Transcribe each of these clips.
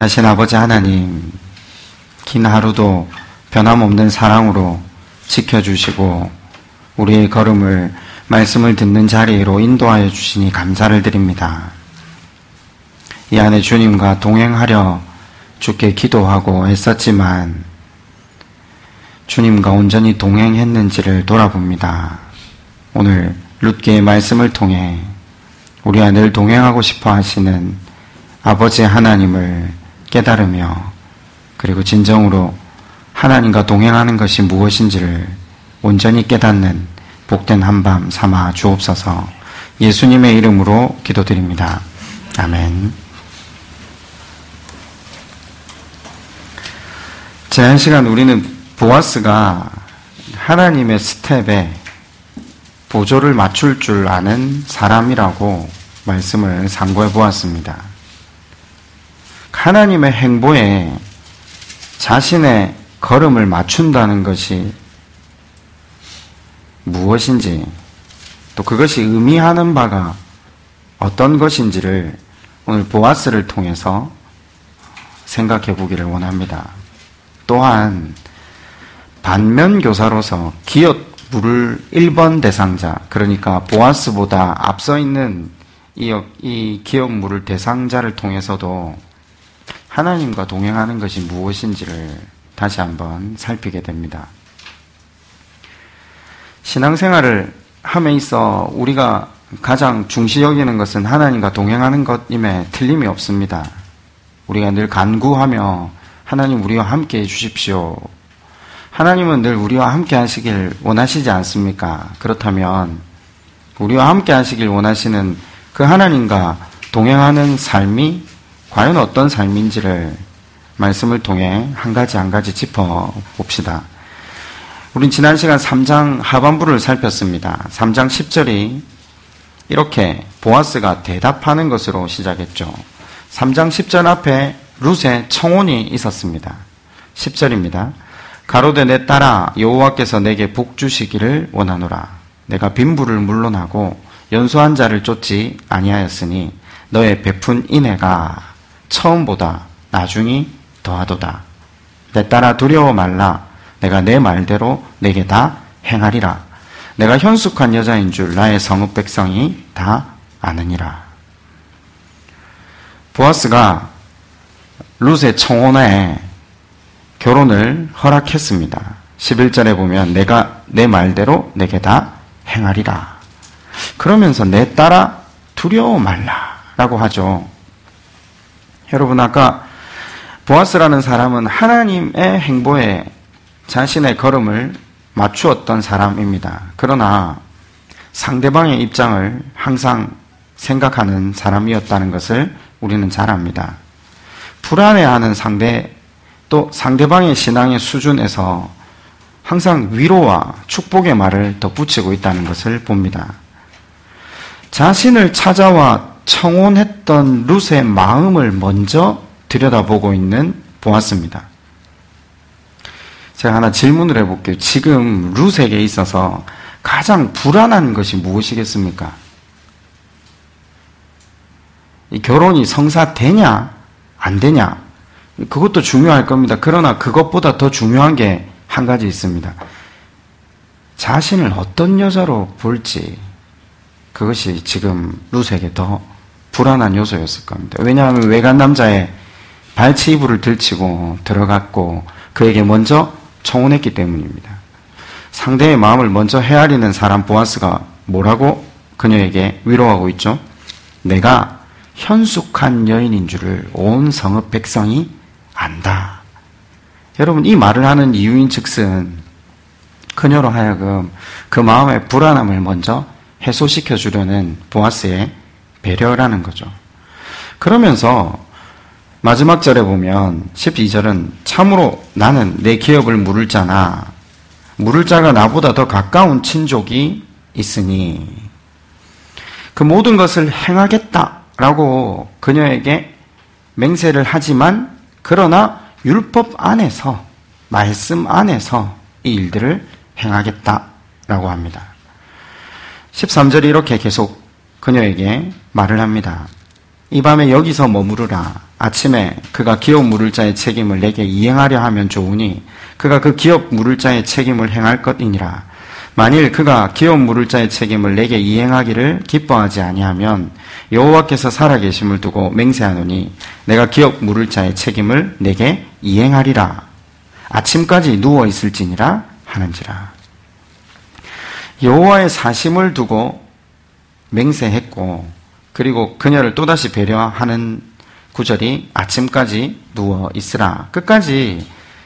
하신 아버지 하나님, 긴 하루도 변함없는 사랑으로 지켜주시고 우리의 걸음을 말씀을 듣는 자리로 인도하여 주시니 감사를 드립니다. 이 안에 주님과 동행하려 주께 기도하고 애썼지만 주님과 온전히 동행했는지를 돌아봅니다. 오늘 룻기의 말씀을 통해 우리와 늘 동행하고 싶어 하시는 아버지 하나님을 깨달으며 그리고 진정으로 하나님과 동행하는 것이 무엇인지를 온전히 깨닫는 복된 한밤 삼아 주옵소서. 예수님의 이름으로 기도드립니다. 아멘. 지난 시간 우리는 보아스가 하나님의 스텝에 보조를 맞출 줄 아는 사람이라고 말씀을 상고해 보았습니다. 하나님의 행보에 자신의 걸음을 맞춘다는 것이 무엇인지, 또 그것이 의미하는 바가 어떤 것인지를 오늘 보아스를 통해서 생각해 보기를 원합니다. 또한 반면교사로서 기업 물을 1번 대상자, 그러니까 보아스보다 앞서 있는 이 기업 물을 대상자를 통해서도 하나님과 동행하는 것이 무엇인지를 다시 한번 살피게 됩니다. 신앙생활을 함에 있어 우리가 가장 중시 여기는 것은 하나님과 동행하는 것임에 틀림이 없습니다. 우리가 늘 간구하며 하나님 우리와 함께 해주십시오. 하나님은 늘 우리와 함께 하시길 원하시지 않습니까? 그렇다면 우리와 함께 하시길 원하시는 그 하나님과 동행하는 삶이 과연 어떤 삶인지를 말씀을 통해 한 가지 짚어봅시다. 우린 지난 시간 3장 하반부를 살폈습니다. 3장 10절이 이렇게 보아스가 대답하는 것으로 시작했죠. 3장 10절 앞에 룻의 청혼이 있었습니다. 10절입니다. 가로되 내 딸아 여호와께서 내게 복 주시기를 원하노라. 내가 빈부를 물론하고 연소한 자를 쫓지 아니하였으니 너의 베푼 인애가 처음보다 나중이 더하도다. 내 딸아 두려워 말라. 내가 내 말대로 내게 다 행하리라. 내가 현숙한 여자인 줄 나의 성읍 백성이 다 아느니라. 보아스가 룻의 청혼에 결혼을 허락했습니다. 11절에 보면 내가 내 말대로 내게 다 행하리라. 그러면서 내 딸아 두려워 말라 라고 하죠. 여러분, 아까 보아스라는 사람은 하나님의 행보에 자신의 걸음을 맞추었던 사람입니다. 그러나 상대방의 입장을 항상 생각하는 사람이었다는 것을 우리는 잘 압니다. 불안해하는 또 상대방의 신앙의 수준에서 항상 위로와 축복의 말을 덧붙이고 있다는 것을 봅니다. 자신을 찾아와 청혼했던 룻의 마음을 먼저 들여다보고 있는 보아스입니다. 제가 하나 질문을 해볼게요. 지금 룻에게 있어서 가장 불안한 것이 무엇이겠습니까? 이 결혼이 성사되냐 안 되냐, 그것도 중요할 겁니다. 그러나 그것보다 더 중요한 게 한 가지 있습니다. 자신을 어떤 여자로 볼지, 그것이 지금 룻에게 더 불안한 요소였을 겁니다. 왜냐하면 외간 남자의 발치 이불을 들치고 들어갔고 그에게 먼저 청혼했기 때문입니다. 상대의 마음을 먼저 헤아리는 사람 보아스가 뭐라고 그녀에게 위로하고 있죠? 내가 현숙한 여인인 줄을 온 성읍 백성이 안다. 여러분, 이 말을 하는 이유인 즉슨 그녀로 하여금 그 마음의 불안함을 먼저 해소시켜 주려는 보아스의 배려라는 거죠. 그러면서 마지막 절에 보면 12절은 참으로 나는 내 기업을 물을 자나 물을 자가 나보다 더 가까운 친족이 있으니 그 모든 것을 행하겠다라고 그녀에게 맹세를 하지만 그러나 율법 안에서, 말씀 안에서 이 일들을 행하겠다라고 합니다. 13절이 이렇게 계속 그녀에게 말을 합니다. 이 밤에 여기서 머무르라. 아침에 그가 기업 물을 자의 책임을 내게 이행하려 하면 좋으니 그가 그 기업 물을 자의 책임을 행할 것이니라. 만일 그가 기업 물을 자의 책임을 내게 이행하기를 기뻐하지 아니하면 여호와께서 살아계심을 두고 맹세하노니 내가 기업 물을 자의 책임을 내게 이행하리라. 아침까지 누워 있을지니라 하는지라. 여호와의 사심을 두고 맹세했고, 그리고 그녀를 또다시 배려하는 구절이 아침까지 누워 있으라. 끝까지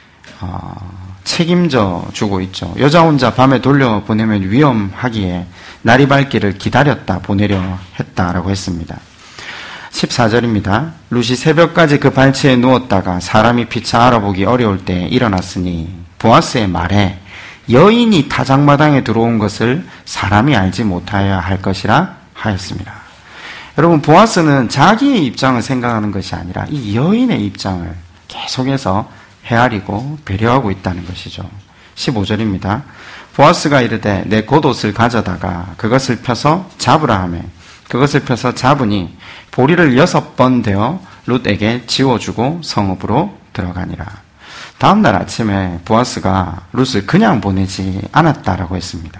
책임져 주고 있죠. 여자 혼자 밤에 돌려보내면 위험하기에 날이 밝기를 기다렸다 보내려 했다라고 했습니다. 14절입니다. 룻이 새벽까지 그 발치에 누웠다가 사람이 피차 알아보기 어려울 때 일어났으니 보아스의 말에 여인이 타작마당에 들어온 것을 사람이 알지 못하여야 할 것이라 하였습니다. 여러분, 보아스는 자기의 입장을 생각하는 것이 아니라 이 여인의 입장을 계속해서 헤아리고 배려하고 있다는 것이죠. 15절입니다. 보아스가 이르되 내 겉옷을 가져다가 그것을 펴서 잡으라 하며 그것을 펴서 잡으니 보리를 6번 되어 룻에게 지워주고 성읍으로 들어가니라. 다음날 아침에 보아스가 룻을 그냥 보내지 않았다라고 했습니다.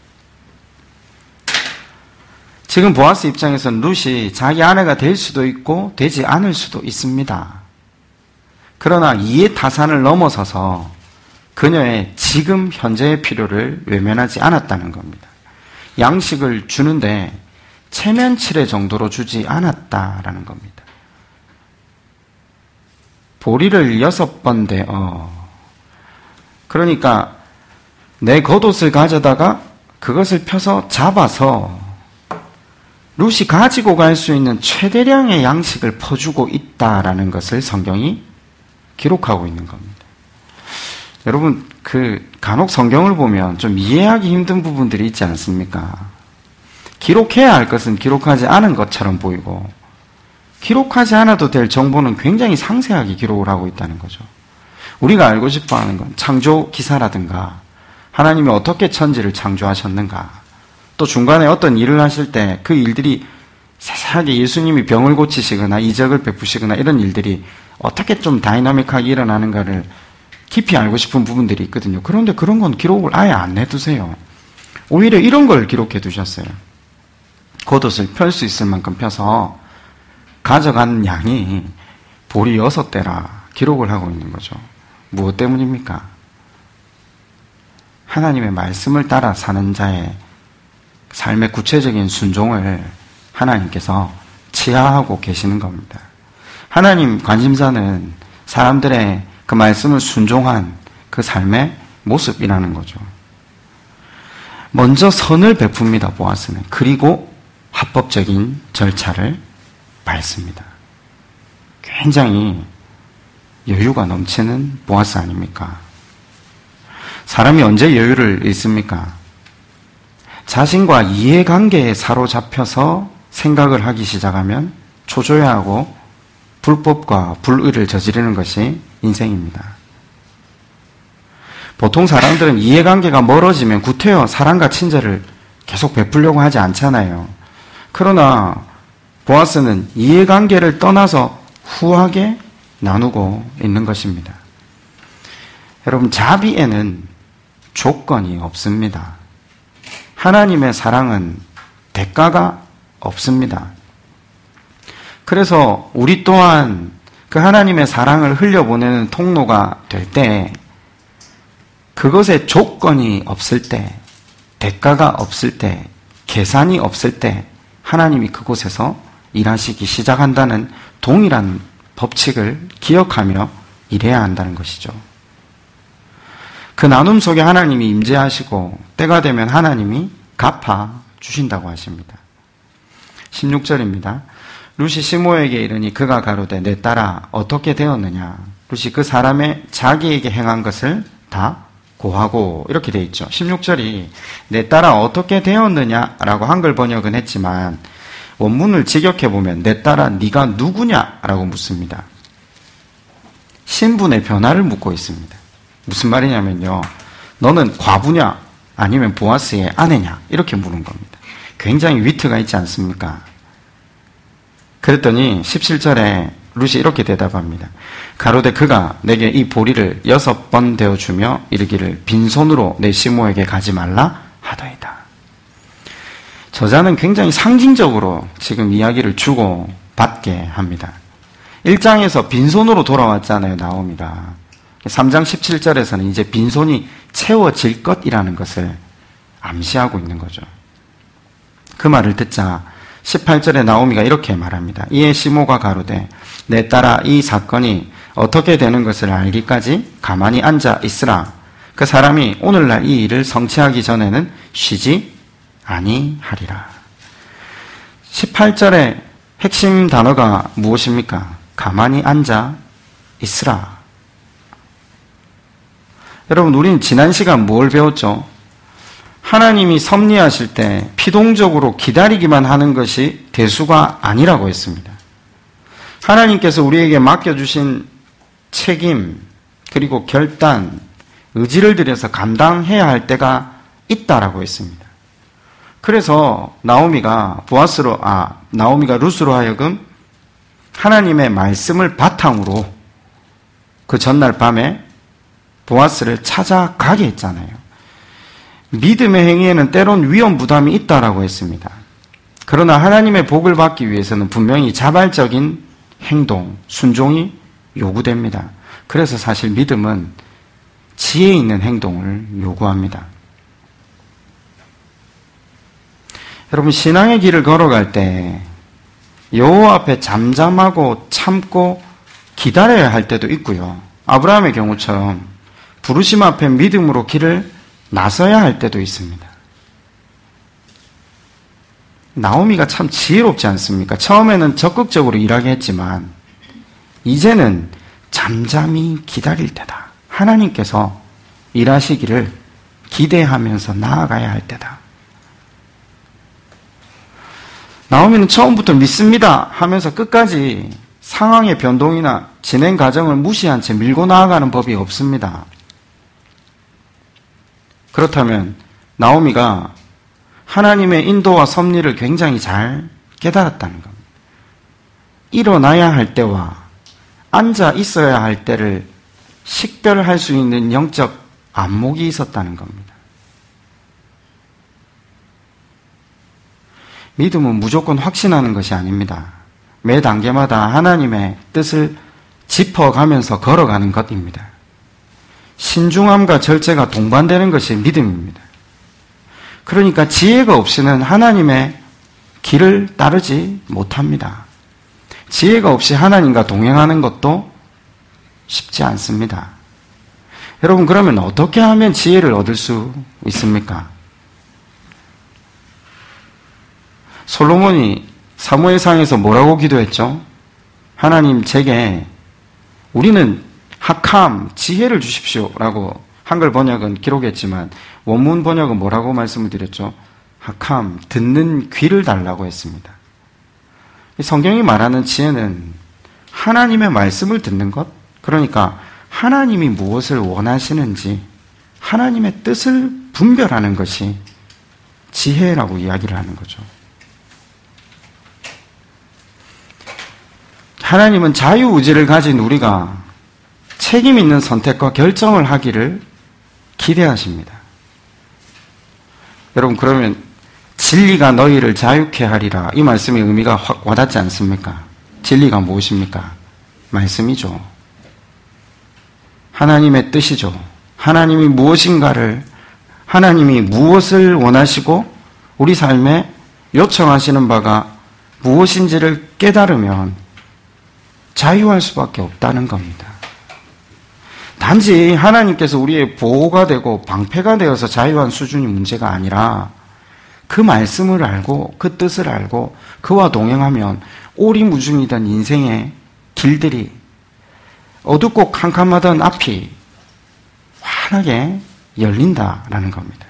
지금 보아스 입장에서는 룻이 자기 아내가 될 수도 있고 되지 않을 수도 있습니다. 그러나 이해 타산을 넘어서서 그녀의 지금 현재의 필요를 외면하지 않았다는 겁니다. 양식을 주는데 체면치레 정도로 주지 않았다라는 겁니다. 보리를 6번 대어, 그러니까 내 겉옷을 가져다가 그것을 펴서 잡아서 룻이 가지고 갈 수 있는 최대량의 양식을 퍼주고 있다라는 것을 성경이 기록하고 있는 겁니다. 여러분, 간혹 성경을 보면 좀 이해하기 힘든 부분들이 있지 않습니까? 기록해야 할 것은 기록하지 않은 것처럼 보이고, 기록하지 않아도 될 정보는 굉장히 상세하게 기록을 하고 있다는 거죠. 우리가 알고 싶어 하는 건 창조 기사라든가, 하나님이 어떻게 천지를 창조하셨는가, 또 중간에 어떤 일을 하실 때 그 일들이 세세하게 예수님이 병을 고치시거나 이적을 베푸시거나 이런 일들이 어떻게 좀 다이나믹하게 일어나는가를 깊이 알고 싶은 부분들이 있거든요. 그런데 그런 건 기록을 아예 안 내두세요. 오히려 이런 걸 기록해 두셨어요. 겉옷을 펼 수 있을 만큼 펴서 가져간 양이 보리 6대라 기록을 하고 있는 거죠. 무엇 때문입니까? 하나님의 말씀을 따라 사는 자의 삶의 구체적인 순종을 하나님께서 치하하고 계시는 겁니다. 하나님 관심사는 사람들의 그 말씀을 순종한 그 삶의 모습이라는 거죠. 먼저 선을 베풉니다, 보아스는. 그리고 합법적인 절차를 밟습니다. 굉장히 여유가 넘치는 보아스 아닙니까? 사람이 언제 여유를 잃습니까? 자신과 이해관계에 사로잡혀서 생각을 하기 시작하면 초조해하고 불법과 불의를 저지르는 것이 인생입니다. 보통 사람들은 이해관계가 멀어지면 구태여 사랑과 친절을 계속 베풀려고 하지 않잖아요. 그러나 보아스는 이해관계를 떠나서 후하게 나누고 있는 것입니다. 여러분, 자비에는 조건이 없습니다. 하나님의 사랑은 대가가 없습니다. 그래서 우리 또한 그 하나님의 사랑을 흘려보내는 통로가 될 때, 그것에 조건이 없을 때, 대가가 없을 때, 계산이 없을 때 하나님이 그곳에서 일하시기 시작한다는 동일한 법칙을 기억하며 일해야 한다는 것이죠. 그 나눔 속에 하나님이 임재하시고 때가 되면 하나님이 갚아 주신다고 하십니다. 16절입니다. 룻이 시므에게 이르니 그가 가로되 내 딸아 어떻게 되었느냐. 룻이 그 사람의 자기에게 행한 것을 다 고하고, 이렇게 돼 있죠. 16절이 내 딸아 어떻게 되었느냐라고 한글 번역은 했지만 원문을 직역해보면 내 딸아 네가 누구냐라고 묻습니다. 신분의 변화를 묻고 있습니다. 무슨 말이냐면요, 너는 과부냐 아니면 보아스의 아내냐, 이렇게 묻는 겁니다. 굉장히 위트가 있지 않습니까? 그랬더니 17절에 룻이 이렇게 대답합니다. 가로되 그가 내게 이 보리를 6번 되어주며 이르기를 빈손으로 내 시모에게 가지 말라 하더이다. 저자는 굉장히 상징적으로 지금 이야기를 주고 받게 합니다. 1장에서 빈손으로 돌아왔잖아요, 나오미가. 3장 17절에서는 이제 빈손이 채워질 것이라는 것을 암시하고 있는 거죠. 그 말을 듣자 18절에 나오미가 이렇게 말합니다. 이에 시모가 가로되 내 딸아 이 사건이 어떻게 되는 것을 알기까지 가만히 앉아 있으라. 그 사람이 오늘날 이 일을 성취하기 전에는 쉬지 아니하리라. 18절의 핵심 단어가 무엇입니까? 가만히 앉아 있으라. 여러분, 우리는 지난 시간 뭘 배웠죠? 하나님이 섭리하실 때 피동적으로 기다리기만 하는 것이 대수가 아니라고 했습니다. 하나님께서 우리에게 맡겨주신 책임, 그리고 결단, 의지를 들여서 감당해야 할 때가 있다라고 했습니다. 그래서 나오미가 룻으로 하여금 하나님의 말씀을 바탕으로 그 전날 밤에 보아스를 찾아가게 했잖아요. 믿음의 행위에는 때론 위험 부담이 있다라고 했습니다. 그러나 하나님의 복을 받기 위해서는 분명히 자발적인 행동, 순종이 요구됩니다. 그래서 사실 믿음은 지혜 있는 행동을 요구합니다. 여러분, 신앙의 길을 걸어갈 때 여호와 앞에 잠잠하고 참고 기다려야 할 때도 있고요. 아브라함의 경우처럼 부르심 앞에 믿음으로 길을 나서야 할 때도 있습니다. 나오미가 참 지혜롭지 않습니까? 처음에는 적극적으로 일하게 했지만 이제는 잠잠히 기다릴 때다. 하나님께서 일하시기를 기대하면서 나아가야 할 때다. 나오미는 처음부터 믿습니다 하면서 끝까지 상황의 변동이나 진행 과정을 무시한 채 밀고 나아가는 법이 없습니다. 그렇다면 나오미가 하나님의 인도와 섭리를 굉장히 잘 깨달았다는 겁니다. 일어나야 할 때와 앉아 있어야 할 때를 식별할 수 있는 영적 안목이 있었다는 겁니다. 믿음은 무조건 확신하는 것이 아닙니다. 매 단계마다 하나님의 뜻을 짚어가면서 걸어가는 것입니다. 신중함과 절제가 동반되는 것이 믿음입니다. 그러니까 지혜가 없이는 하나님의 길을 따르지 못합니다. 지혜가 없이 하나님과 동행하는 것도 쉽지 않습니다. 여러분, 그러면 어떻게 하면 지혜를 얻을 수 있습니까? 솔로몬이 사무엘상에서 뭐라고 기도했죠? 하나님, 제게 우리는 하캄, 지혜를 주십시오 라고 한글 번역은 기록했지만 원문 번역은 뭐라고 말씀을 드렸죠? 하캄, 듣는 귀를 달라고 했습니다. 성경이 말하는 지혜는 하나님의 말씀을 듣는 것, 그러니까 하나님이 무엇을 원하시는지 하나님의 뜻을 분별하는 것이 지혜라고 이야기를 하는 거죠. 하나님은 자유의지를 가진 우리가 책임 있는 선택과 결정을 하기를 기대하십니다. 여러분, 그러면 진리가 너희를 자유케 하리라, 이 말씀의 의미가 확 와닿지 않습니까? 진리가 무엇입니까? 말씀이죠. 하나님의 뜻이죠. 하나님이 무엇인가를, 하나님이 무엇을 원하시고 우리 삶에 요청하시는 바가 무엇인지를 깨달으면 자유할 수밖에 없다는 겁니다. 단지 하나님께서 우리의 보호가 되고 방패가 되어서 자유한 수준이 문제가 아니라 그 말씀을 알고 그 뜻을 알고 그와 동행하면 오리무중이던 인생의 길들이 어둡고 캄캄하던 앞이 환하게 열린다라는 겁니다.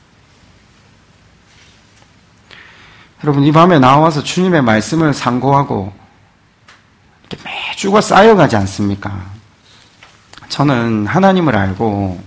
여러분, 이 밤에 나와서 주님의 말씀을 상고하고 매주가 쌓여가지 않습니까? 저는 하나님을 알고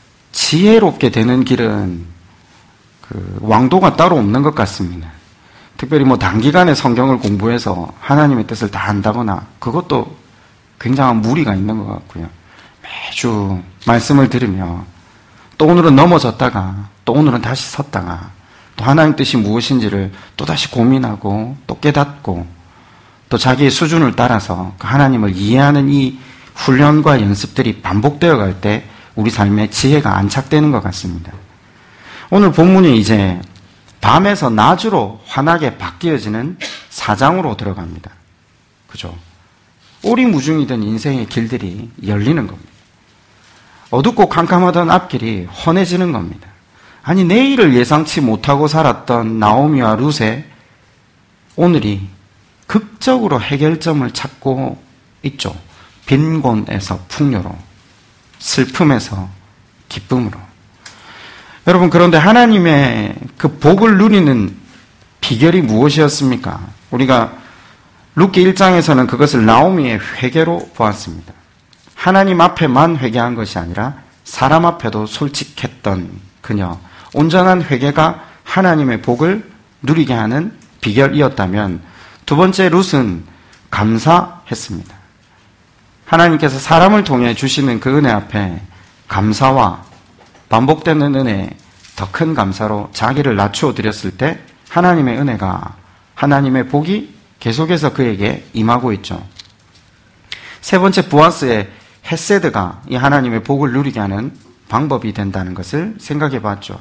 지혜롭게 되는 길은 왕도가 따로 없는 것 같습니다. 특별히 뭐 단기간에 성경을 공부해서 하나님의 뜻을 다 안다거나 그것도 굉장한 무리가 있는 것 같고요. 매주 말씀을 들으며 또 오늘은 넘어졌다가 또 오늘은 다시 섰다가 또 하나님 뜻이 무엇인지를 또다시 고민하고 또 깨닫고 또 자기의 수준을 따라서 하나님을 이해하는 이 훈련과 연습들이 반복되어 갈 때 우리 삶에 지혜가 안착되는 것 같습니다. 오늘 본문이 이제 밤에서 낮으로 환하게 바뀌어지는 4장으로 들어갑니다. 그죠? 오리무중이던 인생의 길들이 열리는 겁니다. 어둡고 캄캄하던 앞길이 환해지는 겁니다. 아니, 내일을 예상치 못하고 살았던 나오미와 룻의 오늘이 극적으로 해결점을 찾고 있죠. 빈곤에서 풍요로, 슬픔에서 기쁨으로. 여러분, 그런데 하나님의 그 복을 누리는 비결이 무엇이었습니까? 우리가 룻기 1장에서는 그것을 나오미의 회개로 보았습니다. 하나님 앞에만 회개한 것이 아니라 사람 앞에도 솔직했던 그녀, 온전한 회개가 하나님의 복을 누리게 하는 비결이었다면 두 번째 룻은 감사했습니다. 하나님께서 사람을 통해 주시는 그 은혜 앞에 감사와 반복되는 은혜, 더 큰 감사로 자기를 낮추어 드렸을 때 하나님의 은혜가, 하나님의 복이 계속해서 그에게 임하고 있죠. 세 번째 보아스의 헤세드가 이 하나님의 복을 누리게 하는 방법이 된다는 것을 생각해 봤죠.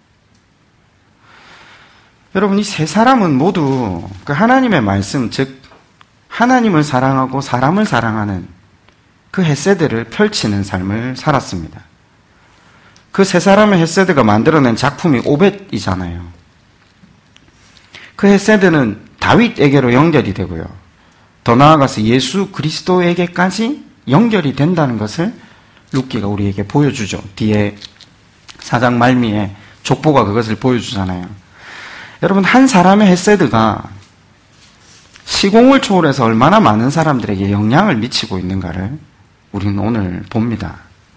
여러분, 이 세 사람은 모두 그 하나님의 말씀, 즉 하나님을 사랑하고 사람을 사랑하는 그 헤세드를 펼치는 삶을 살았습니다. 그 세 사람의 헤세드가 만들어낸 작품이 오벳이잖아요. 그 헤세드는 다윗에게로 연결이 되고요. 더 나아가서 예수 그리스도에게까지 연결이 된다는 것을 룻기가 우리에게 보여주죠. 뒤에 4장 말미에 족보가 그것을 보여주잖아요. 여러분, 한 사람의 헤세드가 시공을 초월해서 얼마나 많은 사람들에게 영향을 미치고 있는가를 우리는 오늘 봅니다.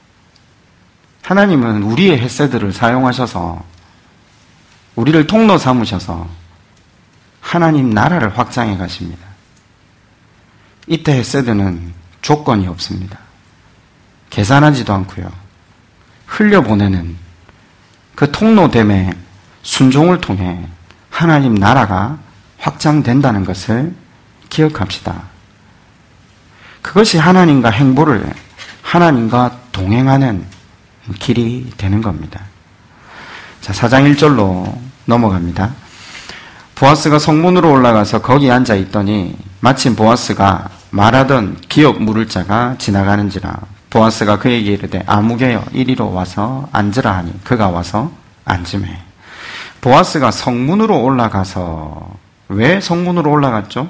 하나님은 우리의 헤세드를 사용하셔서 우리를 통로 삼으셔서 하나님 나라를 확장해 가십니다. 이때 헤세드는 조건이 없습니다. 계산하지도 않고요. 흘려보내는 그 통로됨의 순종을 통해 하나님 나라가 확장된다는 것을 기억합시다. 그것이 하나님과 행보를, 하나님과 동행하는 길이 되는 겁니다. 자, 4장 1절로 넘어갑니다. 보아스가 성문으로 올라가서 거기 앉아 있더니 마침 보아스가 말하던 기업 물을 자가 지나가는지라. 보아스가 그에게 이르되 아무개여 이리로 와서 앉으라 하니 그가 와서 앉으매. 보아스가 성문으로 올라가서, 왜 성문으로 올라갔죠?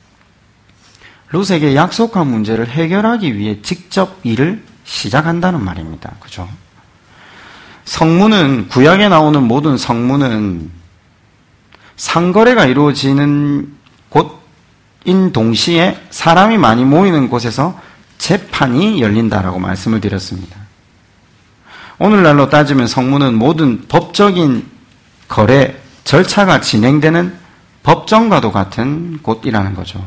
룻에게 약속한 문제를 해결하기 위해 직접 일을 시작한다는 말입니다. 그죠? 성문은, 구약에 나오는 모든 성문은 상거래가 이루어지는 곳인 동시에 사람이 많이 모이는 곳에서 재판이 열린다라고 말씀을 드렸습니다. 오늘날로 따지면 성문은 모든 법적인 거래, 절차가 진행되는 법정과도 같은 곳이라는 거죠.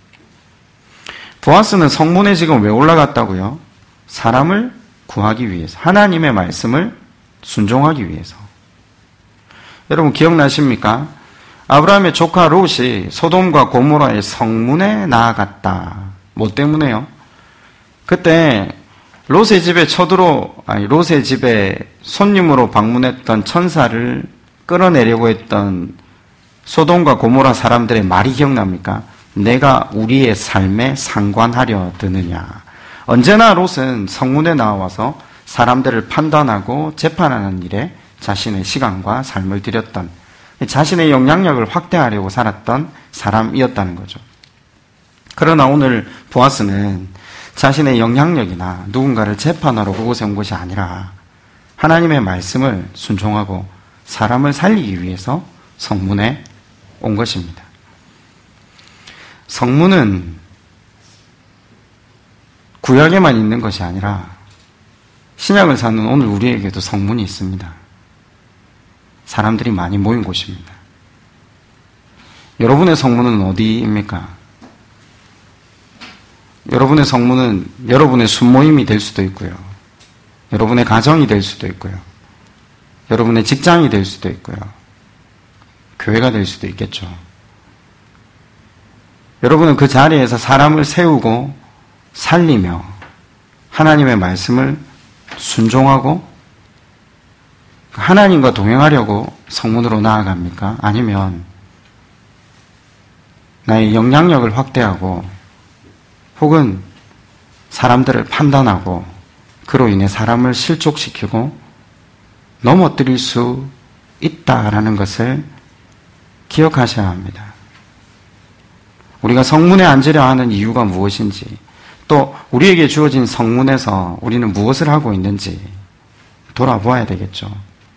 보아스는 성문에 지금 왜 올라갔다고요? 사람을 구하기 위해서, 하나님의 말씀을 순종하기 위해서. 여러분 기억나십니까? 아브라함의 조카 롯이 소돔과 고모라의 성문에 나아갔다. 뭐 때문에요? 그때 롯의 집에 손님으로 방문했던 천사를 끌어내려고 했던 소돔과 고모라 사람들의 말이 기억납니까? 내가 우리의 삶에 상관하려 드느냐. 언제나 롯은 성문에 나와서 사람들을 판단하고 재판하는 일에 자신의 시간과 삶을 들였던, 자신의 영향력을 확대하려고 살았던 사람이었다는 거죠. 그러나 오늘 보아스는 자신의 영향력이나 누군가를 재판하러 그곳에 온 것이 아니라 하나님의 말씀을 순종하고 사람을 살리기 위해서 성문에 온 것입니다. 성문은 구약에만 있는 것이 아니라 신약을 사는 오늘 우리에게도 성문이 있습니다. 사람들이 많이 모인 곳입니다. 여러분의 성문은 어디입니까? 여러분의 성문은 여러분의 순모임이 될 수도 있고요. 여러분의 가정이 될 수도 있고요. 여러분의 직장이 될 수도 있고요. 교회가 될 수도 있겠죠. 여러분은 그 자리에서 사람을 세우고 살리며 하나님의 말씀을 순종하고 하나님과 동행하려고 성문으로 나아갑니까? 아니면 나의 영향력을 확대하고 혹은 사람들을 판단하고 그로 인해 사람을 실족시키고 넘어뜨릴 수 있다라는 것을 기억하셔야 합니다. 우리가 성문에 앉으려 하는 이유가 무엇인지, 또 우리에게 주어진 성문에서 우리는 무엇을 하고 있는지 돌아보아야 되겠죠.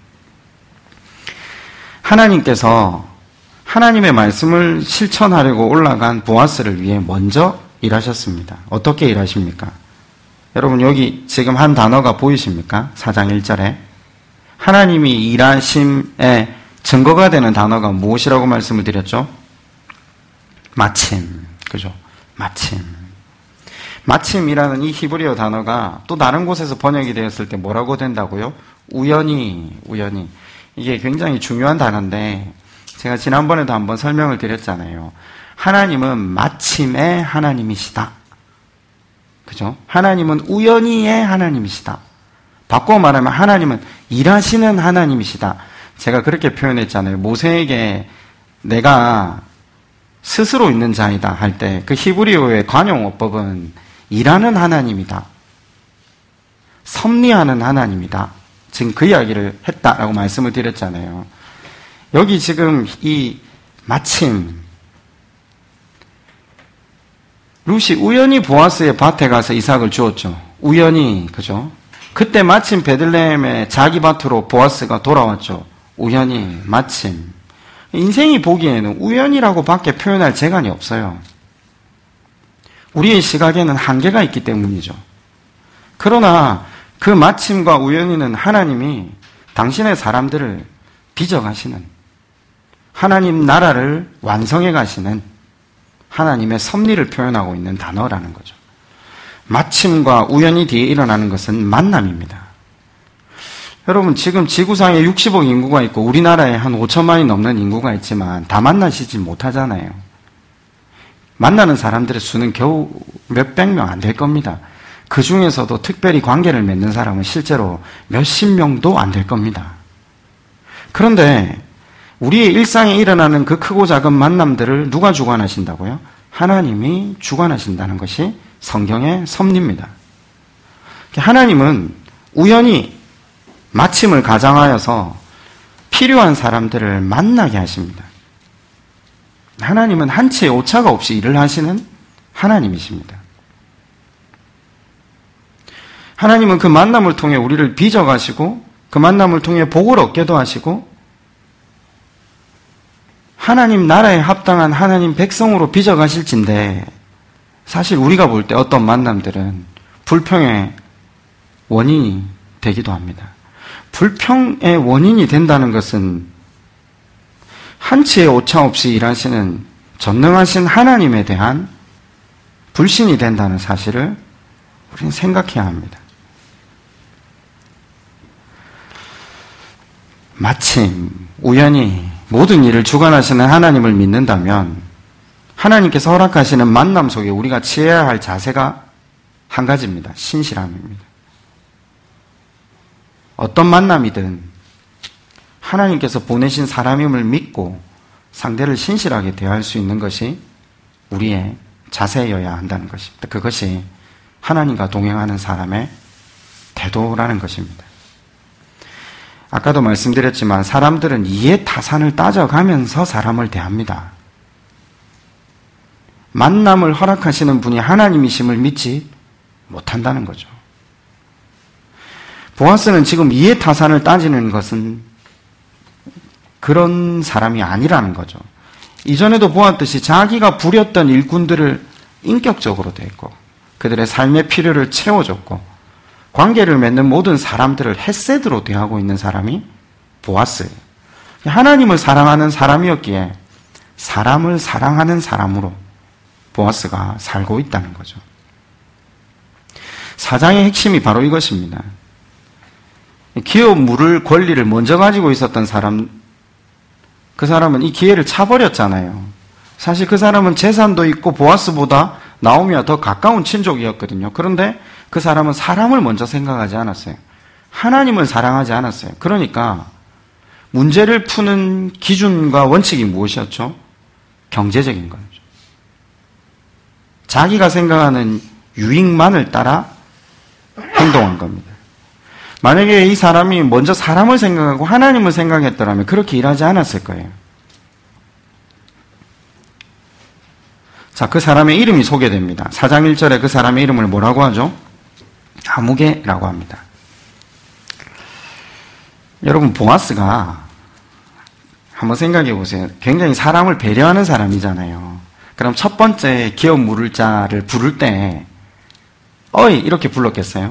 하나님께서 하나님의 말씀을 실천하려고 올라간 보아스를 위해 먼저 일하셨습니다. 어떻게 일하십니까? 여러분 여기 지금 한 단어가 보이십니까? 4장 1절에 하나님이 일하심의 증거가 되는 단어가 무엇이라고 말씀을 드렸죠? 마침. 그죠? 마침. 마침이라는 이 히브리어 단어가 또 다른 곳에서 번역이 되었을 때 뭐라고 된다고요? 우연히. 이게 굉장히 중요한 단어인데 제가 지난번에도 한번 설명을 드렸잖아요. 하나님은 마침의 하나님이시다. 그죠? 하나님은 우연히의 하나님이시다. 바꿔 말하면 하나님은 일하시는 하나님이시다. 제가 그렇게 표현했잖아요. 모세에게 내가 스스로 있는 자이다 할 때 그 히브리어의 관용어법은 일하는 하나님이다. 섭리하는 하나님이다. 지금 그 이야기를 했다라고 말씀을 드렸잖아요. 여기 지금 이 마침 룻이 우연히 보아스의 밭에 가서 이삭을 주었죠. 우연히, 그죠? 그때 마침 베들레헴의 자기 밭으로 보아스가 돌아왔죠. 우연히, 마침. 인생이 보기에는 우연이라고 밖에 표현할 재간이 없어요. 우리의 시각에는 한계가 있기 때문이죠. 그러나 그 마침과 우연히는 하나님이 당신의 사람들을 빚어가시는, 하나님 나라를 완성해 가시는 하나님의 섭리를 표현하고 있는 단어라는 거죠. 마침과 우연히 뒤에 일어나는 것은 만남입니다. 여러분 지금 지구상에 60억 인구가 있고 우리나라에 한 5천만이 넘는 인구가 있지만 다 만나시지 못하잖아요. 만나는 사람들의 수는 겨우 몇백 명 안 될 겁니다. 그 중에서도 특별히 관계를 맺는 사람은 실제로 몇십 명도 안 될 겁니다. 그런데 우리의 일상에 일어나는 그 크고 작은 만남들을 누가 주관하신다고요? 하나님이 주관하신다는 것이 성경의 섭리입니다. 하나님은 우연히 마침을 가장하여서 필요한 사람들을 만나게 하십니다. 하나님은 한치의 오차가 없이 일을 하시는 하나님이십니다. 하나님은 그 만남을 통해 우리를 빚어가시고 그 만남을 통해 복을 얻게도 하시고 하나님 나라에 합당한 하나님 백성으로 빚어가실진데 사실 우리가 볼 때 어떤 만남들은 불평의 원인이 되기도 합니다. 불평의 원인이 된다는 것은 한치의 오차 없이 일하시는 전능하신 하나님에 대한 불신이 된다는 사실을 우리는 생각해야 합니다. 마침, 우연히 모든 일을 주관하시는 하나님을 믿는다면 하나님께서 허락하시는 만남 속에 우리가 취해야 할 자세가 한 가지입니다. 신실함입니다. 어떤 만남이든 하나님께서 보내신 사람임을 믿고 상대를 신실하게 대할 수 있는 것이 우리의 자세여야 한다는 것입니다. 그것이 하나님과 동행하는 사람의 태도라는 것입니다. 아까도 말씀드렸지만 사람들은 이해타산을 따져가면서 사람을 대합니다. 만남을 허락하시는 분이 하나님이심을 믿지 못한다는 거죠. 보아스는 지금 이해타산을 따지는 것은 그런 사람이 아니라는 거죠. 이전에도 보았듯이 자기가 부렸던 일꾼들을 인격적으로 대했고 그들의 삶의 필요를 채워줬고 관계를 맺는 모든 사람들을 헤세드로 대하고 있는 사람이 보아스예요. 하나님을 사랑하는 사람이었기에 사람을 사랑하는 사람으로 보아스가 살고 있다는 거죠. 사장의 핵심이 바로 이것입니다. 기업 물을 권리를 먼저 가지고 있었던 사람, 그 사람은 이 기회를 차버렸잖아요. 사실 그 사람은 재산도 있고 보아스보다 나오미와 더 가까운 친족이었거든요. 그런데 그 사람은 사람을 먼저 생각하지 않았어요. 하나님을 사랑하지 않았어요. 그러니까 문제를 푸는 기준과 원칙이 무엇이었죠? 경제적인 거죠. 자기가 생각하는 유익만을 따라 행동한 겁니다. 만약에 이 사람이 먼저 사람을 생각하고 하나님을 생각했더라면 그렇게 일하지 않았을 거예요. 자, 그 사람의 이름이 소개됩니다. 4장 1절에 그 사람의 이름을 뭐라고 하죠? 아무개라고 합니다. 여러분, 보아스가 한번 생각해 보세요. 굉장히 사람을 배려하는 사람이잖아요. 그럼 첫 번째 기업 물을 자를 부를 때 어이 이렇게 불렀겠어요?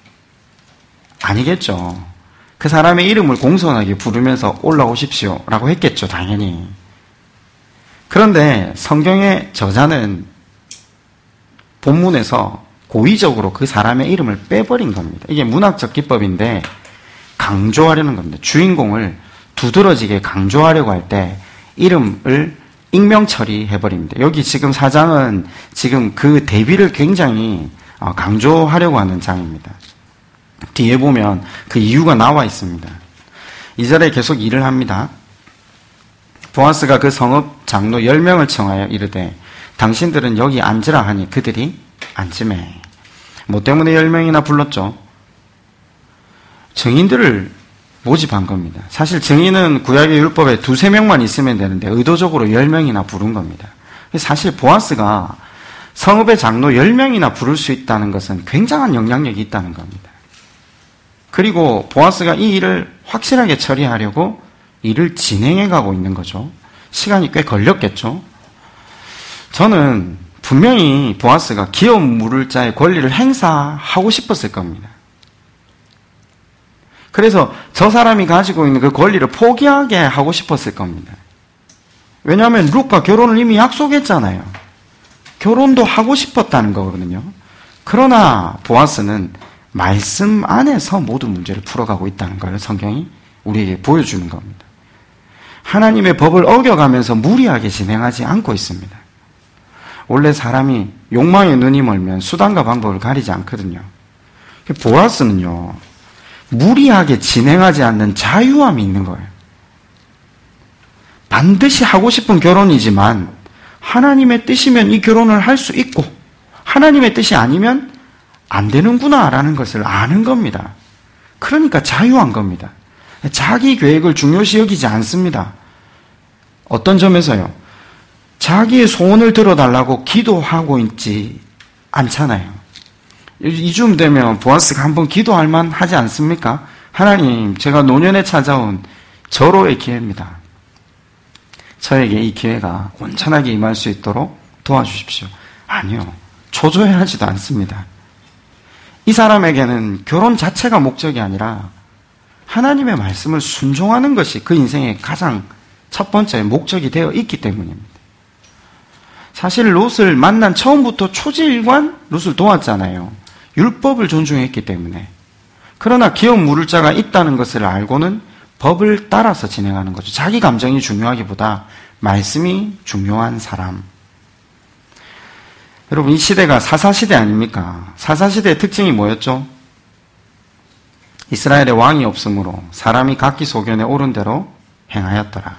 아니겠죠. 그 사람의 이름을 공손하게 부르면서 올라오십시오 라고 했겠죠, 당연히. 그런데 성경의 저자는 본문에서 고의적으로 그 사람의 이름을 빼버린 겁니다. 이게 문학적 기법인데 강조하려는 겁니다. 주인공을 두드러지게 강조하려고 할 때 이름을 익명 처리해버립니다. 여기 지금 4장은 지금 그 대비를 굉장히 강조하려고 하는 장입니다. 뒤에 보면 그 이유가 나와 있습니다. 2절에 계속 일을 합니다. 보아스가 그 성읍 장로 10명을 청하여 이르되 당신들은 여기 앉으라 하니 그들이 앉으매. 뭐 때문에 10명이나 불렀죠? 증인들을 모집한 겁니다. 사실 증인은 구약의 율법에 2-3명만 있으면 되는데 의도적으로 10명이나 부른 겁니다. 사실 보아스가 성읍의 장로 10명이나 부를 수 있다는 것은 굉장한 영향력이 있다는 겁니다. 그리고 보아스가 이 일을 확실하게 처리하려고 일을 진행해 가고 있는 거죠. 시간이 꽤 걸렸겠죠. 저는 분명히 보아스가 기업 물을 자의 권리를 행사하고 싶었을 겁니다. 그래서 저 사람이 가지고 있는 그 권리를 포기하게 하고 싶었을 겁니다. 왜냐하면 룻과 결혼을 이미 약속했잖아요. 결혼도 하고 싶었다는 거거든요. 그러나 보아스는 말씀 안에서 모든 문제를 풀어가고 있다는 걸 성경이 우리에게 보여주는 겁니다. 하나님의 법을 어겨가면서 무리하게 진행하지 않고 있습니다. 원래 사람이 욕망에 눈이 멀면 수단과 방법을 가리지 않거든요. 보아스는요, 무리하게 진행하지 않는 자유함이 있는 거예요. 반드시 하고 싶은 결혼이지만 하나님의 뜻이면 이 결혼을 할 수 있고 하나님의 뜻이 아니면 안 되는구나라는 것을 아는 겁니다. 그러니까 자유한 겁니다. 자기 계획을 중요시 여기지 않습니다. 어떤 점에서요? 자기의 소원을 들어달라고 기도하고 있지 않잖아요. 이쯤 되면 보아스가 한번 기도할 만하지 않습니까? 하나님, 제가 노년에 찾아온 절호의 기회입니다. 저에게 이 기회가 온전하게 임할 수 있도록 도와주십시오. 아니요. 초조해하지도 않습니다. 이 사람에게는 결혼 자체가 목적이 아니라 하나님의 말씀을 순종하는 것이 그 인생의 가장 첫 번째 목적이 되어 있기 때문입니다. 사실 롯을 만난 처음부터 초지일관 롯을 도왔잖아요. 율법을 존중했기 때문에. 그러나 기업 물을 자가 있다는 것을 알고는 법을 따라서 진행하는 거죠. 자기 감정이 중요하기보다 말씀이 중요한 사람. 여러분, 이 시대가 사사시대 아닙니까? 사사시대의 특징이 뭐였죠? 이스라엘에 왕이 없으므로 사람이 각기 소견에 옳은 대로 행하였더라.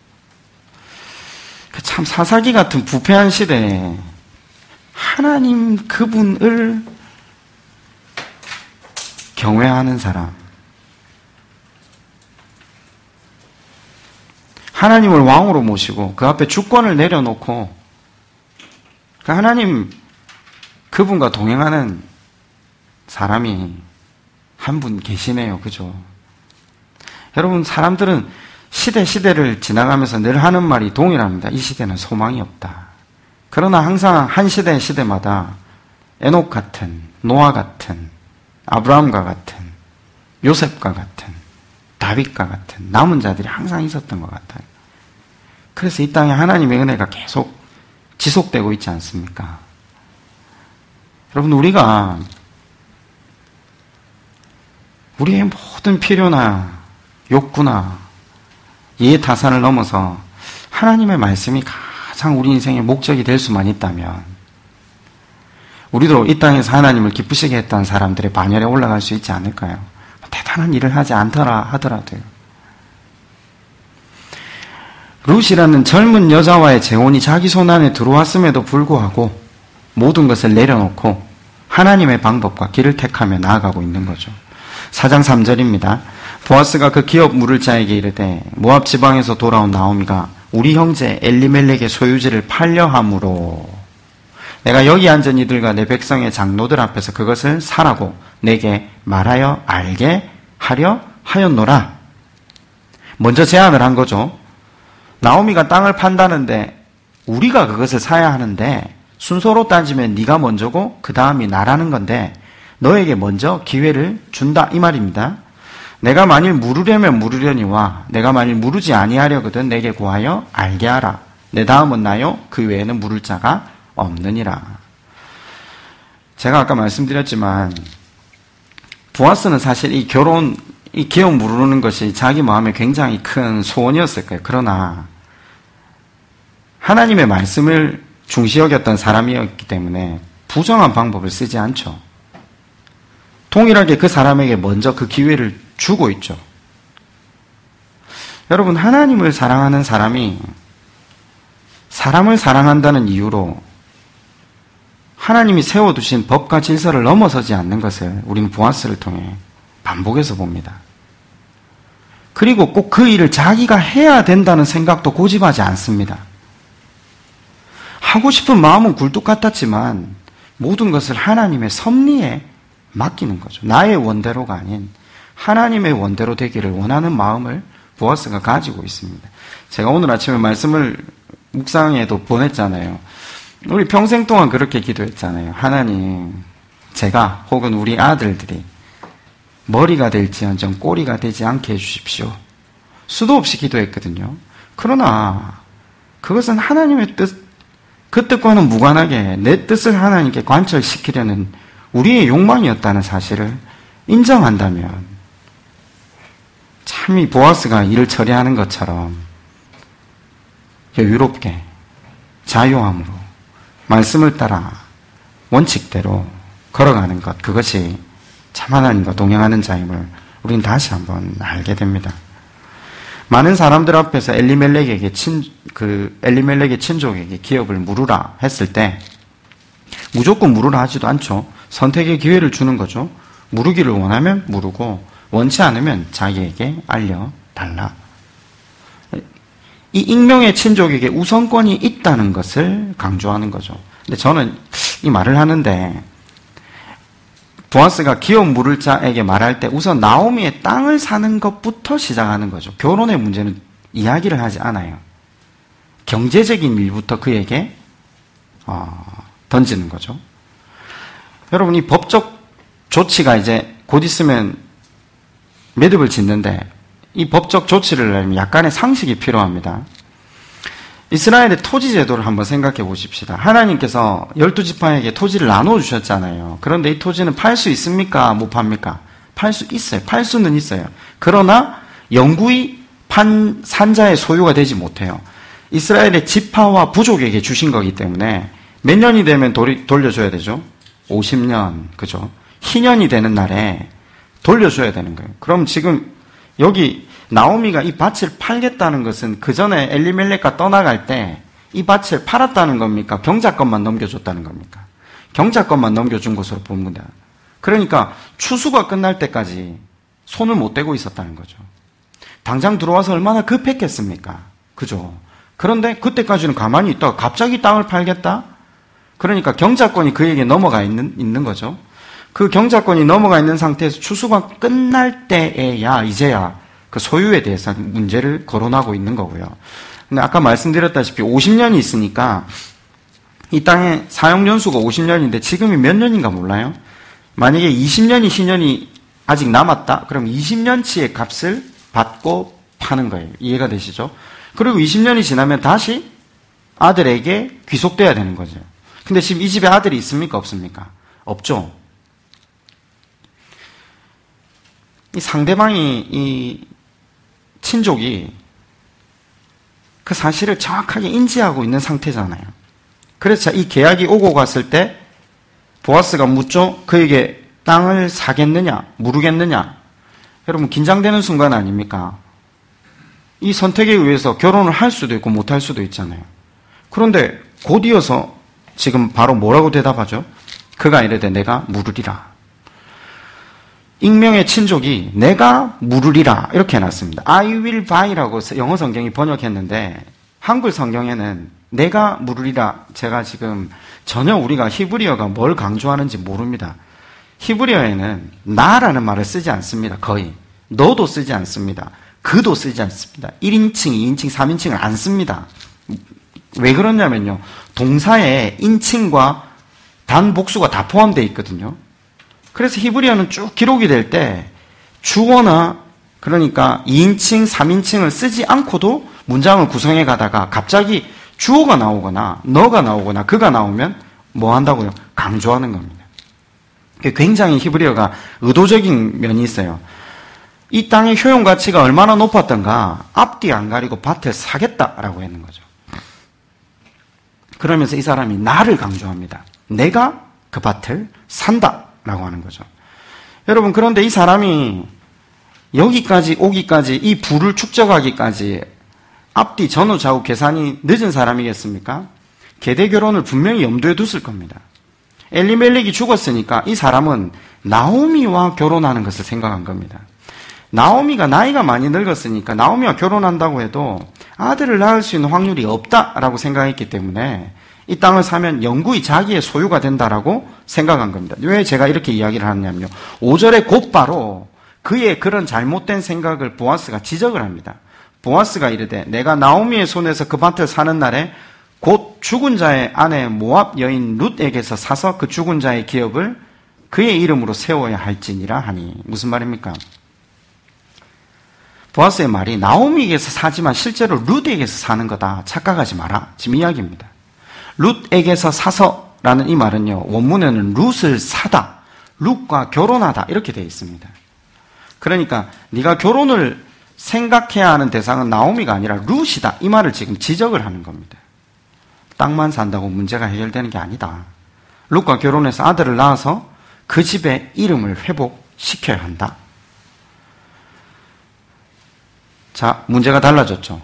참 사사기 같은 부패한 시대에 하나님 그분을 경외하는 사람, 하나님을 왕으로 모시고 그 앞에 주권을 내려놓고 그 하나님 그분과 동행하는 사람이 한 분 계시네요. 그죠? 여러분, 사람들은 시대를 지나가면서 늘 하는 말이 동일합니다. 이 시대는 소망이 없다. 그러나 항상 한 시대마다 에녹 같은, 노아 같은, 아브라함과 같은, 요셉과 같은, 다윗과 같은 남은 자들이 항상 있었던 것 같아요. 그래서 이 땅에 하나님의 은혜가 계속 지속되고 있지 않습니까? 여러분, 우리가 우리의 모든 필요나 욕구나 이해타산을 넘어서 하나님의 말씀이 가장 우리 인생의 목적이 될 수만 있다면 우리도 이 땅에서 하나님을 기쁘시게 했던 사람들의 반열에 올라갈 수 있지 않을까요? 대단한 일을 하지 않더라 하더라도요. 룻이라는 젊은 여자와의 재혼이 자기 손 안에 들어왔음에도 불구하고 모든 것을 내려놓고 하나님의 방법과 길을 택하며 나아가고 있는 거죠. 4장 3절입니다. 보아스가 그 기업 물을 자에게 이르되 모압 지방에서 돌아온 나오미가 우리 형제 엘리멜렉의 소유지를 팔려 함으로 내가 여기 앉은 이들과 내 백성의 장로들 앞에서 그것을 사라고 내게 말하여 알게 하려 하였노라. 먼저 제안을 한 거죠. 나오미가 땅을 판다는데 우리가 그것을 사야 하는데 순서로 따지면 네가 먼저고 그 다음이 나라는 건데 너에게 먼저 기회를 준다 이 말입니다. 내가 만일 물으려면 물으려니와 내가 만일 물으지 아니하려거든 내게 구하여 알게 하라. 내 다음은 나요 그 외에는 물을 자가 없느니라. 제가 아까 말씀드렸지만 보아스는 사실 이 기업 물으는 것이 자기 마음에 굉장히 큰 소원이었을 거예요. 그러나 하나님의 말씀을 중시 여겼던 사람이었기 때문에 부정한 방법을 쓰지 않죠. 동일하게 그 사람에게 먼저 그 기회를 주고 있죠. 여러분, 하나님을 사랑하는 사람이 사람을 사랑한다는 이유로 하나님이 세워두신 법과 질서를 넘어서지 않는 것을 우리는 보아스를 통해 반복해서 봅니다. 그리고 꼭 그 일을 자기가 해야 된다는 생각도 고집하지 않습니다. 하고 싶은 마음은 굴뚝 같았지만 모든 것을 하나님의 섭리에 맡기는 거죠. 나의 원대로가 아닌 하나님의 원대로 되기를 원하는 마음을 보아스가 가지고 있습니다. 제가 오늘 아침에 말씀을 묵상에도 보냈잖아요. 우리 평생 동안 그렇게 기도했잖아요. 하나님, 제가 혹은 우리 아들들이 머리가 될지언정 꼬리가 되지 않게 해주십시오. 수도 없이 기도했거든요. 그러나 그것은 하나님의 뜻, 그 뜻과는 무관하게 내 뜻을 하나님께 관철시키려는 우리의 욕망이었다는 사실을 인정한다면 참 이 보아스가 일을 처리하는 것처럼 여유롭게 자유함으로 말씀을 따라 원칙대로 걸어가는 것, 그것이 참 하나님과 동행하는 자임을 우리는 다시 한번 알게 됩니다. 많은 사람들 앞에서 엘리멜렉의 친족에게 기업을 물으라 했을 때 무조건 물으라 하지도 않죠. 선택의 기회를 주는 거죠. 물으기를 원하면 물으고 원치 않으면 자기에게 알려달라. 이 익명의 친족에게 우선권이 있다는 것을 강조하는 거죠. 근데 저는 이 말을 하는데 보아스가 기업 물을 자에게 말할 때 우선 나오미의 땅을 사는 것부터 시작하는 거죠. 결혼의 문제는 이야기를 하지 않아요. 경제적인 일부터 그에게 던지는 거죠. 여러분, 이 법적 조치가 이제 곧 있으면 매듭을 짓는데 이 법적 조치를 내려면 약간의 상식이 필요합니다. 이스라엘의 토지 제도를 한번 생각해 보십시다. 하나님께서 12지파에게 토지를 나눠주셨잖아요. 그런데 이 토지는 팔 수 있습니까? 못 팝니까? 팔 수 있어요. 팔 수는 있어요. 그러나 영구히 산자의 소유가 되지 못해요. 이스라엘의 지파와 부족에게 주신 거기 때문에 몇 년이 되면 돌려줘야 되죠? 50년, 그죠? 희년이 되는 날에 돌려줘야 되는 거예요. 그럼 지금 여기 나오미가 이 밭을 팔겠다는 것은 그 전에 엘리멜렉과 떠나갈 때 이 밭을 팔았다는 겁니까? 경작권만 넘겨줬다는 겁니까? 경작권만 넘겨준 것으로 봅니다. 그러니까 추수가 끝날 때까지 손을 못 대고 있었다는 거죠. 당장 들어와서 얼마나 급했겠습니까? 그죠? 그런데 그때까지는 가만히 있다가 갑자기 땅을 팔겠다? 그러니까 경작권이 그에게 넘어가 있는 거죠. 그 경작권이 넘어가 있는 상태에서 추수가 끝날 때에야 이제야 그 소유에 대해서 문제를 거론하고 있는 거고요. 근데 아까 말씀드렸다시피 50년이 있으니까 이 땅의 사용 연수가 50년인데 지금이 몇 년인가 몰라요? 만약에 20년이 희년이 아직 남았다? 그럼 20년치의 값을 받고 파는 거예요. 이해가 되시죠? 그리고 20년이 지나면 다시 아들에게 귀속돼야 되는 거죠. 근데 지금 이 집에 아들이 있습니까? 없습니까? 없죠. 이 상대방이, 이 친족이 그 사실을 정확하게 인지하고 있는 상태잖아요. 그래서 이 계약이 오고 갔을 때 보아스가 묻죠. 그에게 땅을 사겠느냐, 물으겠느냐. 여러분 긴장되는 순간 아닙니까? 이 선택에 의해서 결혼을 할 수도 있고 못 할 수도 있잖아요. 그런데 곧 이어서 지금 바로 뭐라고 대답하죠? 그가 이르되 내가 물으리라. 익명의 친족이 내가 물으리라 이렇게 해놨습니다. I will buy라고 영어 성경이 번역했는데 한글 성경에는 내가 물으리라. 제가 지금 전혀 우리가 히브리어가 뭘 강조하는지 모릅니다. 히브리어에는 나라는 말을 쓰지 않습니다. 거의. 너도 쓰지 않습니다. 그도 쓰지 않습니다. 1인칭, 2인칭, 3인칭을 안 씁니다. 왜 그러냐면요. 동사에 인칭과 단복수가 다 포함되어 있거든요. 그래서 히브리어는 쭉 기록이 될 때 주어나 그러니까 2인칭, 3인칭을 쓰지 않고도 문장을 구성해 가다가 갑자기 주어가 나오거나 너가 나오거나 그가 나오면 뭐 한다고요? 강조하는 겁니다. 굉장히 히브리어가 의도적인 면이 있어요. 이 땅의 효용 가치가 얼마나 높았던가 앞뒤 안 가리고 밭을 사겠다라고 했는 거죠. 그러면서 이 사람이 나를 강조합니다. 내가 그 밭을 산다라고 하는 거죠. 여러분 그런데 이 사람이 여기까지 오기까지 이 부를 축적하기까지 앞뒤 전후 좌우 계산이 늦은 사람이겠습니까? 계대 결혼을 분명히 염두에 뒀을 겁니다. 엘리멜렉이 죽었으니까 이 사람은 나오미와 결혼하는 것을 생각한 겁니다. 나오미가 나이가 많이 늙었으니까 나오미와 결혼한다고 해도 아들을 낳을 수 있는 확률이 없다라고 생각했기 때문에 이 땅을 사면 영구히 자기의 소유가 된다라고 생각한 겁니다. 왜 제가 이렇게 이야기를 하느냐면요. 5절에 곧바로 그의 그런 잘못된 생각을 보아스가 지적을 합니다. 보아스가 이르되 내가 나오미의 손에서 그 밭을 사는 날에 곧 죽은 자의 아내 모압 여인 룻에게서 사서 그 죽은 자의 기업을 그의 이름으로 세워야 할지니라 하니. 무슨 말입니까? 보아스의 말이 나오미에게서 사지만 실제로 룻에게서 사는 거다. 착각하지 마라. 지금 이야기입니다. 룻에게서 사서라는 이 말은요. 원문에는 룻을 사다. 룻과 결혼하다. 이렇게 되어 있습니다. 그러니까 네가 결혼을 생각해야 하는 대상은 나오미가 아니라 룻이다. 이 말을 지금 지적을 하는 겁니다. 땅만 산다고 문제가 해결되는 게 아니다. 룻과 결혼해서 아들을 낳아서 그 집의 이름을 회복시켜야 한다. 자, 문제가 달라졌죠.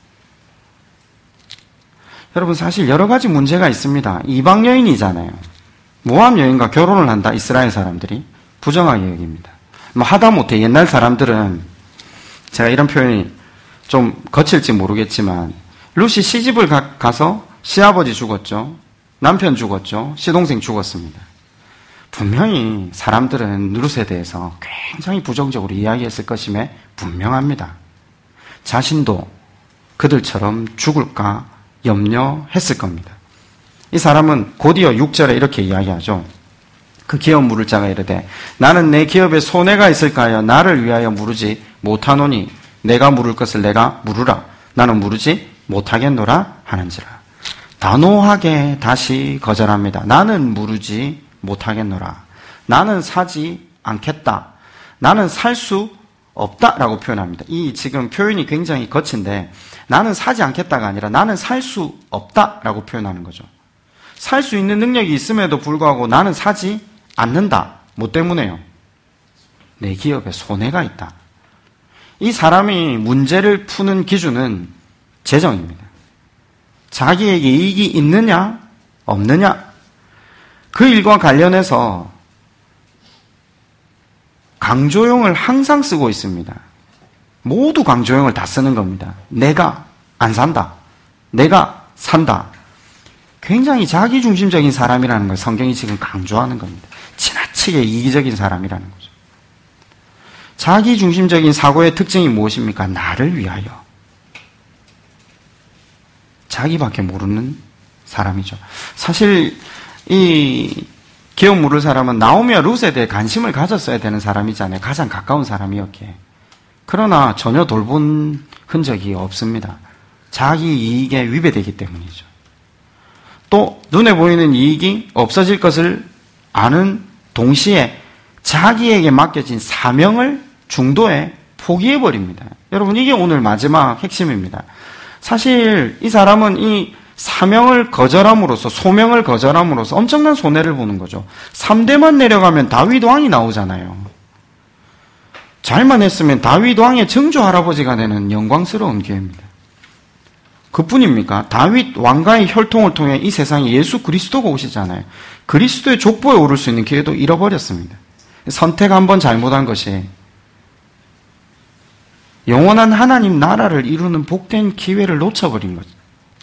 여러분 사실 여러 가지 문제가 있습니다. 이방 여인이잖아요. 모압 여인과 결혼을 한다. 이스라엘 사람들이 부정하게 여깁니다. 뭐 하다못해 옛날 사람들은 제가 이런 표현이 좀 거칠지 모르겠지만 룻이 시집을 가서 시아버지 죽었죠. 남편 죽었죠. 시동생 죽었습니다. 분명히 사람들은 룻에 대해서 굉장히 부정적으로 이야기했을 것임에 분명합니다. 자신도 그들처럼 죽을까 염려했을 겁니다. 이 사람은 곧이어 6절에 이렇게 이야기하죠. 그 기업 물을 자가 이르되 나는 내 기업에 손해가 있을까 하여 나를 위하여 물으지 못하노니 내가 물을 것을 내가 물으라. 나는 물으지 못하겠노라 하는지라. 단호하게 다시 거절합니다. 나는 물으지 못하겠노라. 나는 사지 않겠다. 나는 살 수 없다라고 표현합니다. 이 지금 표현이 굉장히 거친데 나는 사지 않겠다가 아니라 나는 살 수 없다라고 표현하는 거죠. 살 수 있는 능력이 있음에도 불구하고 나는 사지 않는다. 뭐 때문에요? 내 기업에 손해가 있다. 이 사람이 문제를 푸는 기준은 재정입니다. 자기에게 이익이 있느냐 없느냐 그 일과 관련해서 강조형을 항상 쓰고 있습니다. 모두 강조형을 다 쓰는 겁니다. 내가 안 산다. 내가 산다. 굉장히 자기중심적인 사람이라는 걸 성경이 지금 강조하는 겁니다. 지나치게 이기적인 사람이라는 거죠. 자기중심적인 사고의 특징이 무엇입니까? 나를 위하여. 자기밖에 모르는 사람이죠. 사실 이 기업 물을 사람은 나오미와 룻에 대해 관심을 가졌어야 되는 사람이잖아요. 가장 가까운 사람이었기에. 그러나 전혀 돌본 흔적이 없습니다. 자기 이익에 위배되기 때문이죠. 또 눈에 보이는 이익이 없어질 것을 아는 동시에 자기에게 맡겨진 사명을 중도에 포기해버립니다. 여러분, 이게 오늘 마지막 핵심입니다. 사실 이 사람은 이 사명을 거절함으로써, 소명을 거절함으로써 엄청난 손해를 보는 거죠. 3대만 내려가면 다윗 왕이 나오잖아요. 잘만 했으면 다윗 왕의 증조 할아버지가 되는 영광스러운 기회입니다. 그뿐입니까? 다윗 왕가의 혈통을 통해 이 세상에 예수 그리스도가 오시잖아요. 그리스도의 족보에 오를 수 있는 기회도 잃어버렸습니다. 선택 한번 잘못한 것이 영원한 하나님 나라를 이루는 복된 기회를 놓쳐버린 거죠.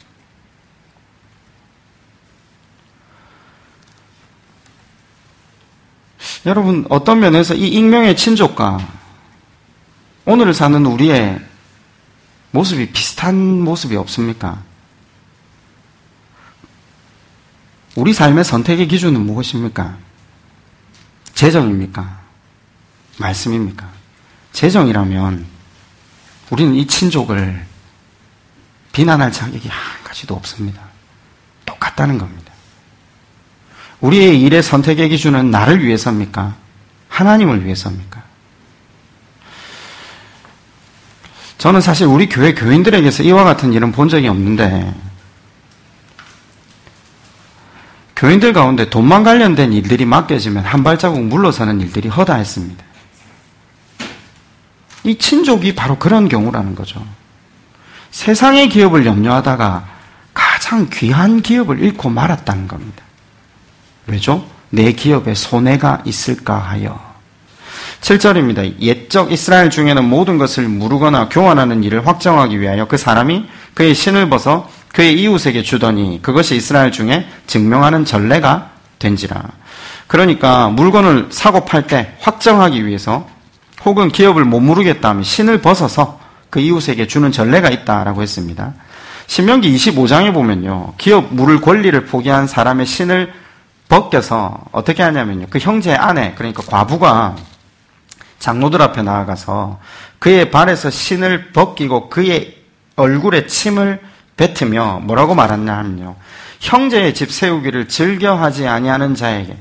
여러분, 어떤 면에서 이 익명의 친족과 오늘을 사는 우리의 모습이 비슷한 모습이 없습니까? 우리 삶의 선택의 기준은 무엇입니까? 재정입니까? 말씀입니까? 재정이라면 우리는 이 친족을 비난할 자격이 한 가지도 없습니다. 똑같다는 겁니다. 우리의 일의 선택의 기준은 나를 위해서입니까? 하나님을 위해서입니까? 저는 사실 우리 교회 교인들에게서 이와 같은 일은 본 적이 없는데, 교인들 가운데 돈만 관련된 일들이 맡겨지면 한 발자국 물러서는 일들이 허다했습니다. 이 친족이 바로 그런 경우라는 거죠. 세상의 기업을 염려하다가 가장 귀한 기업을 잃고 말았다는 겁니다. 왜죠? 내 기업에 손해가 있을까 하여. 7절입니다. 옛적 이스라엘 중에는 모든 것을 무르거나 교환하는 일을 확정하기 위하여 그 사람이 그의 신을 벗어 그의 이웃에게 주더니 그것이 이스라엘 중에 증명하는 전례가 된지라. 그러니까 물건을 사고 팔 때 확정하기 위해서 혹은 기업을 못 무르겠다 하면 신을 벗어서 그 이웃에게 주는 전례가 있다라고 했습니다. 신명기 25장에 보면요, 기업 물을 권리를 포기한 사람의 신을 벗겨서 어떻게 하냐면요, 그 형제의 아내, 그러니까 과부가 장로들 앞에 나아가서 그의 발에서 신을 벗기고 그의 얼굴에 침을 뱉으며 뭐라고 말하냐 하면요, 형제의 집 세우기를 즐겨하지 아니하는 자에게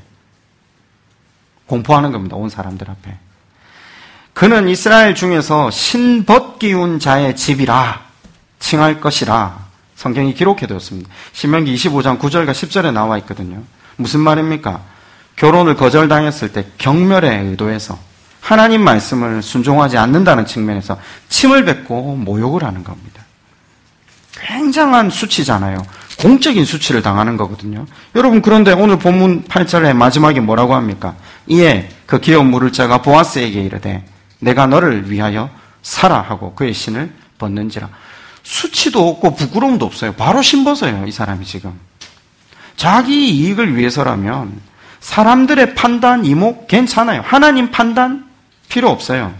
공포하는 겁니다. 온 사람들 앞에. 그는 이스라엘 중에서 신 벗기운 자의 집이라 칭할 것이라 성경이 기록해두었습니다. 신명기 25장 9절과 10절에 나와 있거든요. 무슨 말입니까? 결혼을 거절당했을 때 경멸에 의도해서 하나님 말씀을 순종하지 않는다는 측면에서 침을 뱉고 모욕을 하는 겁니다. 굉장한 수치잖아요. 공적인 수치를 당하는 거거든요. 여러분, 그런데 오늘 본문 8절의 마지막에 뭐라고 합니까? 이에 그 기업 물을 자가 보아스에게 이르되 내가 너를 위하여 살아 하고 그의 신을 벗는지라. 수치도 없고 부끄러움도 없어요. 바로 신 벗어요, 이 사람이 지금. 자기 이익을 위해서라면 사람들의 판단, 이목 괜찮아요. 하나님 판단 필요 없어요.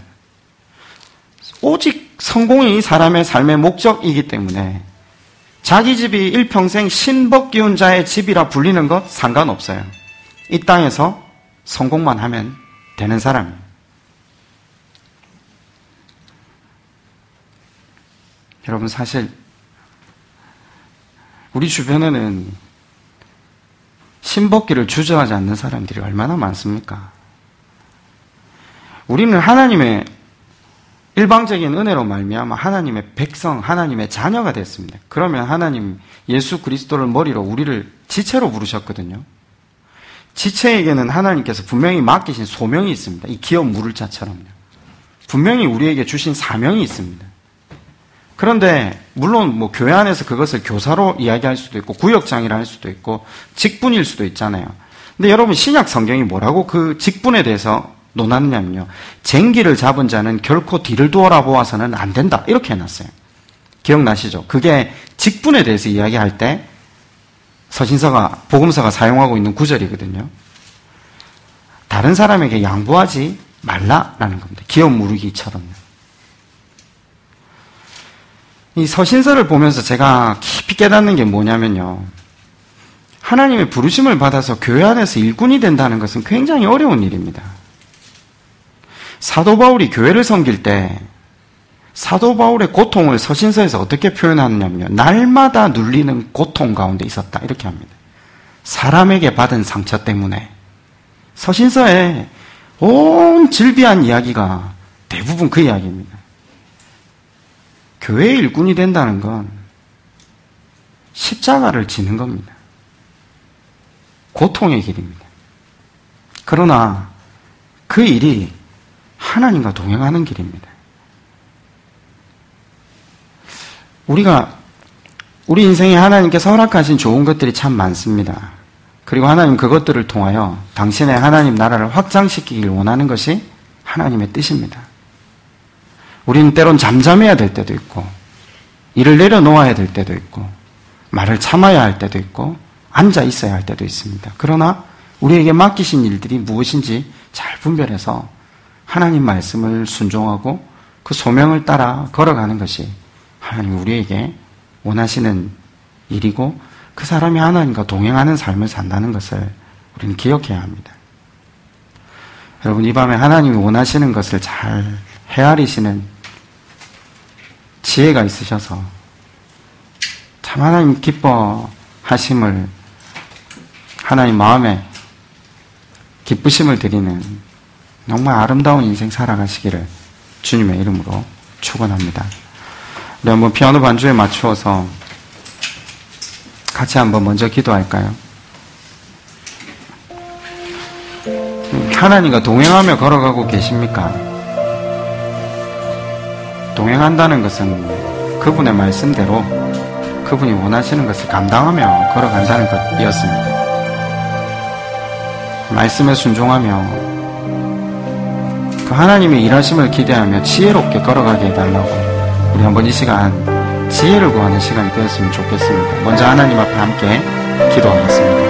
오직 성공이 이 사람의 삶의 목적이기 때문에 자기 집이 일평생 신벗기운 자의 집이라 불리는 것 상관없어요. 이 땅에서 성공만 하면 되는 사람이에요. 여러분, 사실 우리 주변에는 신벗기를 주저하지 않는 사람들이 얼마나 많습니까? 우리는 하나님의 일방적인 은혜로 말미암아 하나님의 백성, 하나님의 자녀가 됐습니다. 그러면 하나님 예수 그리스도를 머리로 우리를 지체로 부르셨거든요. 지체에게는 하나님께서 분명히 맡기신 소명이 있습니다. 이 기업 물을 자처럼요. 분명히 우리에게 주신 사명이 있습니다. 그런데 물론 뭐 교회 안에서 그것을 교사로 이야기할 수도 있고 구역장이라 할 수도 있고 직분일 수도 있잖아요. 근데 여러분, 신약 성경이 뭐라고 그 직분에 대해서 논하느냐면요, 쟁기를 잡은 자는 결코 뒤를 돌아보아서는 안 된다, 이렇게 해놨어요. 기억나시죠? 그게 직분에 대해서 이야기할 때 서신서가, 복음서가 사용하고 있는 구절이거든요. 다른 사람에게 양보하지 말라라는 겁니다. 기업 무르기처럼요. 이 서신서를 보면서 제가 깊이 깨닫는 게 뭐냐면요, 하나님의 부르심을 받아서 교회 안에서 일꾼이 된다는 것은 굉장히 어려운 일입니다. 사도 바울이 교회를 섬길 때 사도 바울의 고통을 서신서에서 어떻게 표현하느냐면요. 날마다 눌리는 고통 가운데 있었다. 이렇게 합니다. 사람에게 받은 상처 때문에. 서신서에 온 질비한 이야기가 대부분 그 이야기입니다. 교회의 일꾼이 된다는 건 십자가를 지는 겁니다. 고통의 길입니다. 그러나 그 일이 하나님과 동행하는 길입니다. 우리 인생에 하나님께서 허락하신 좋은 것들이 참 많습니다. 그리고 하나님 그것들을 통하여 당신의 하나님 나라를 확장시키길 원하는 것이 하나님의 뜻입니다. 우리는 때론 잠잠해야 될 때도 있고, 일을 내려놓아야 될 때도 있고, 말을 참아야 할 때도 있고, 앉아 있어야 할 때도 있습니다. 그러나 우리에게 맡기신 일들이 무엇인지 잘 분별해서 하나님 말씀을 순종하고 그 소명을 따라 걸어가는 것이 하나님 우리에게 원하시는 일이고, 그 사람이 하나님과 동행하는 삶을 산다는 것을 우리는 기억해야 합니다. 여러분, 이 밤에 하나님이 원하시는 것을 잘 헤아리시는 지혜가 있으셔서 참 하나님 기뻐하심을, 하나님 마음에 기쁘심을 드리는 정말 아름다운 인생 살아가시기를 주님의 이름으로 축원합니다. 우리 한번 피아노 반주에 맞추어서 같이 한번 먼저 기도할까요? 하나님과 동행하며 걸어가고 계십니까? 동행한다는 것은 그분의 말씀대로 그분이 원하시는 것을 감당하며 걸어간다는 것이었습니다. 말씀에 순종하며 그 하나님의 일하심을 기대하며 지혜롭게 걸어가게 해달라고 우리 한번 이 시간 지혜를 구하는 시간이 되었으면 좋겠습니다. 먼저 하나님 앞에 함께 기도하겠습니다.